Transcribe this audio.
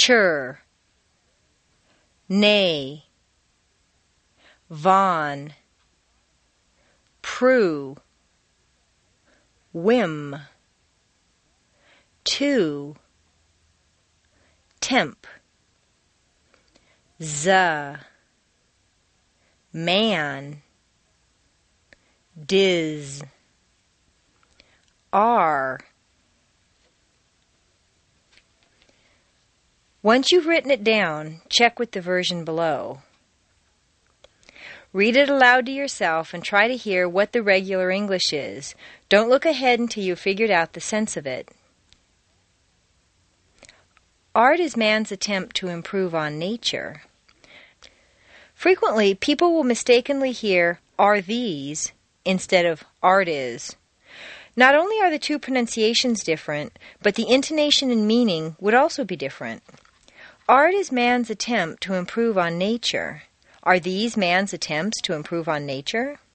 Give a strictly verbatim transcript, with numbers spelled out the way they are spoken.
chur, nay, von, prue, whim, to, temp, z, man, diz, are. Once you've written it down, check with the version below. Read it aloud to yourself and try to hear what the regular English is. Don't look ahead until you've figured out the sense of it. Art is man's attempt to improve on nature. Frequently, people will mistakenly hear are these instead of art is. Not only are the two pronunciations different, but the intonation and meaning would also be different. Art is man's attempt to improve on nature. Are these man's attempts to improve on nature?